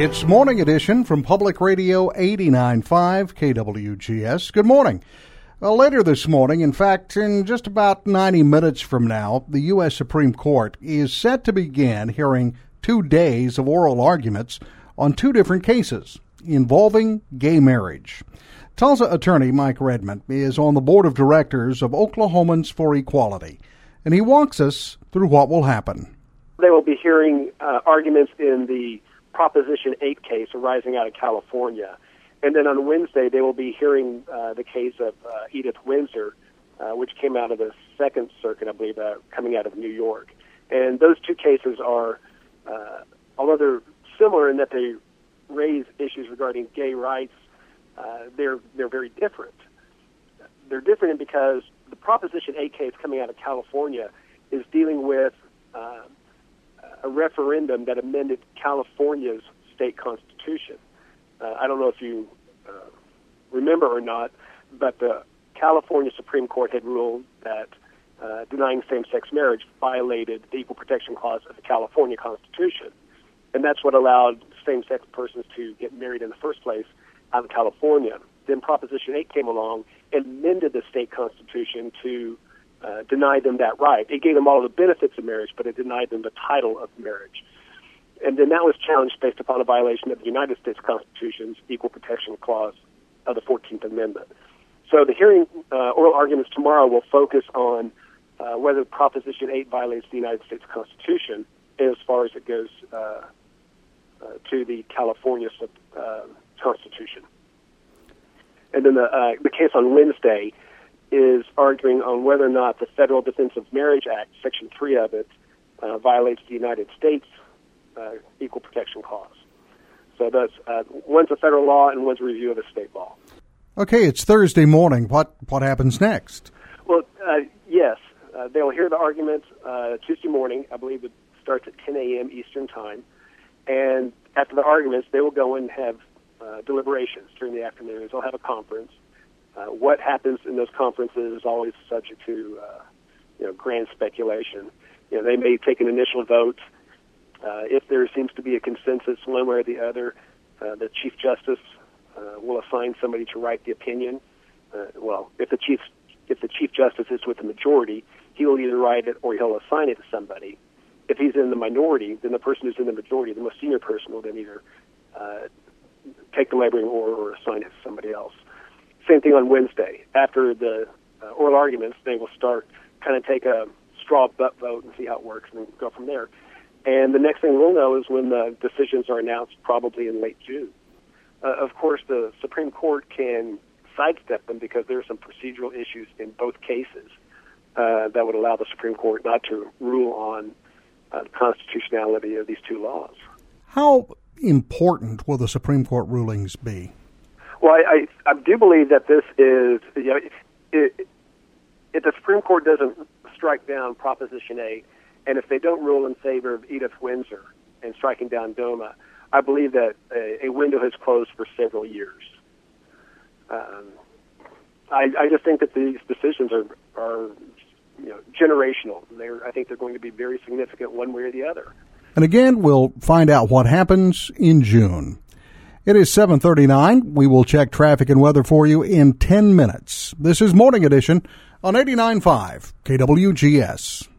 It's Morning Edition from Public Radio 89.5 KWGS. Good morning. Well, later this morning, in fact, in just about 90 minutes from now, the U.S. Supreme Court is set to begin hearing 2 days of oral arguments on 2 different cases involving gay marriage. Tulsa attorney Mike Redmond is on the board of directors of Oklahomans for Equality, and he walks us through what will happen. They will be hearing arguments in the Proposition 8 case arising out of California. And then on Wednesday, they will be hearing the case of Edith Windsor, which came out of the Second Circuit, I believe, coming out of New York. And those 2 cases are, although they're similar in that they raise issues regarding gay rights, they're very different. They're different because the Proposition 8 case coming out of California is dealing with a referendum that amended California's state constitution. I don't know if you remember or not, but the California Supreme Court had ruled that denying same-sex marriage violated the Equal Protection Clause of the California Constitution. And that's what allowed same-sex persons to get married in the first place out of California. Then Proposition 8 came along and amended the state constitution to deny them that right. It gave them all the benefits of marriage, but it denied them the title of marriage. And then that was challenged based upon a violation of the United States Constitution's Equal Protection Clause of the 14th Amendment. So the hearing, oral arguments tomorrow will focus on whether Proposition 8 violates the United States Constitution as far as it goes to the California Constitution. And then the case on Wednesday is arguing on whether or not the Federal Defense of Marriage Act, Section 3 of it, violates the United States Equal Protection Clause. So that's one's a federal law and one's a review of a state law. Okay, it's Thursday morning. What happens next? Well, yes, they'll hear the argument Tuesday morning. I believe it starts at 10 a.m. Eastern Time. And after the arguments, they will go and have deliberations during the afternoon. They'll have a conference. What happens in those conferences is always subject to grand speculation. They may take an initial vote. If there seems to be a consensus one way or the other, the Chief Justice will assign somebody to write the opinion. If the Chief Justice is with the majority, he will either write it or he'll assign it to somebody. If he's in the minority, then the person who's in the majority, the most senior person, will then either take the laboring or assign it to somebody else. Same thing on Wednesday. After the oral arguments, they will start take a straw butt vote and see how it works and go from there. And the next thing we'll know is when the decisions are announced, probably in late June. Of course, the Supreme Court can sidestep them because there are some procedural issues in both cases that would allow the Supreme Court not to rule on the constitutionality of these 2 laws. How important will the Supreme Court rulings be? Well, I do believe that this is, if the Supreme Court doesn't strike down Proposition 8, and if they don't rule in favor of Edith Windsor and striking down DOMA, I believe that a window has closed for several years. I just think that these decisions are generational. I think they're going to be very significant one way or the other. And again, we'll find out what happens in June. It is 7:39. We will check traffic and weather for you in 10 minutes. This is Morning Edition on 89.5 KWGS.